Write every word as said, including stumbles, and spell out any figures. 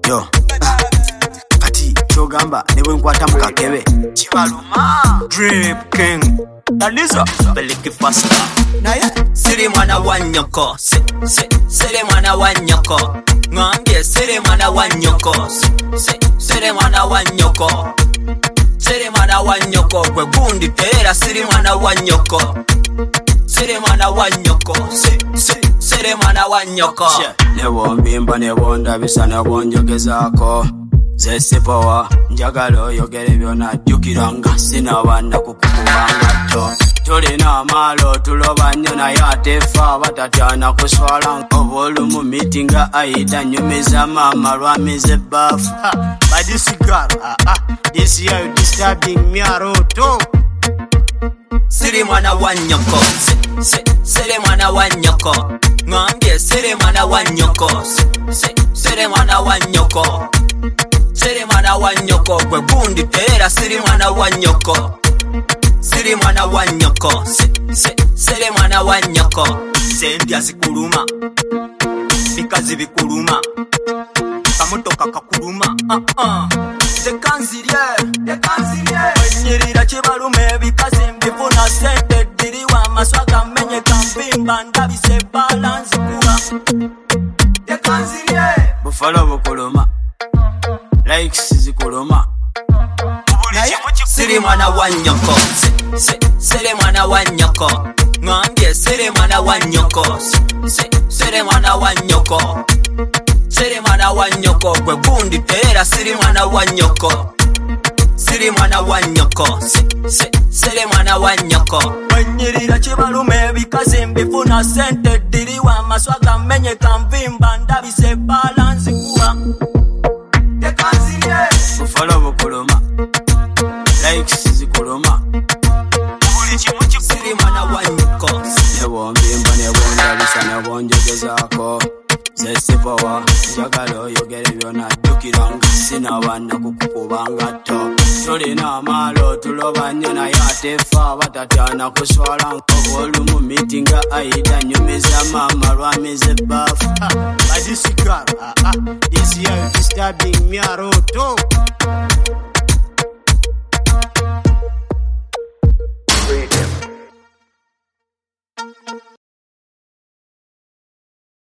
Yo kati kyogamba ne bwe nkwata mu kakebe kibaluma. Drip King Aliza Beliki Faster naye siri mwana wa nyoko, siri mwana wa nyoko, ngambye siri mwana wa nyoko, siri mwana wa nyoko, siri mwana wa nyoko, gwe gundi tera siri mwana wa nyoko, siri mwana wa nyoko, siri mwana wa nyoko. Nebo mbimba nebo ndabisa nebo njogezaako zesipowa njagala oyogere byonna jjukiranga sinabanda kukukubanga to tulina amaalo tuloba nnyo naye ate ffe abatatyana kuswala obwolumu mitinga ayita nyumiza maama lwamiza ebbaafu badisigara this year you disturbing me aroto. Siri mwana wa nyoko, siri mwana wa nyoko, ngambye siri mwana wa nyoko, siri mwana wa nyoko, siri mwana wa nyoko, gwe gundi tera siri mwana wa nyoko, siri mwana wa nyoko, siri mwana wa nyoko. Sendya zikuluma bikazi bikuluma kamotoka kakuluma zekanzirye zekanzirye nyirira kibalume bikazi mbifuna sente diriwa maswaga menye kampimba ndabise balance kuwa zekanzirye bufalo bukuluma likes zikuluma. Siri mwana wa nyoko, siri mwana wa nyoko, ngambye siri mwana wa nyoko, siri mwana wa nyoko, siri mwana wa nyoko, gwe gundi tera siri mwana wa nyoko, siri mwana wa nyoko, siri mwana wa nyoko. Nyirira kibalume bikazi mbifuna sente diriwa maswaga menye kamvimba ndabise balance kuwa bufalo bukuluma likes zikuluma siri mwana wa nyoko, nebo mbimba nebo ndabisa nebo njogezaako zesipowa njagala oyogere byonna jjukiranga sinabanda kukukubanga to tulina amaalo tuloba nnyo naye ate ffe abatatyana kuswala obwolumu mitinga ayita nyumiza maama lwamiza ebbaafu badisigara this year you disturbing me aroto.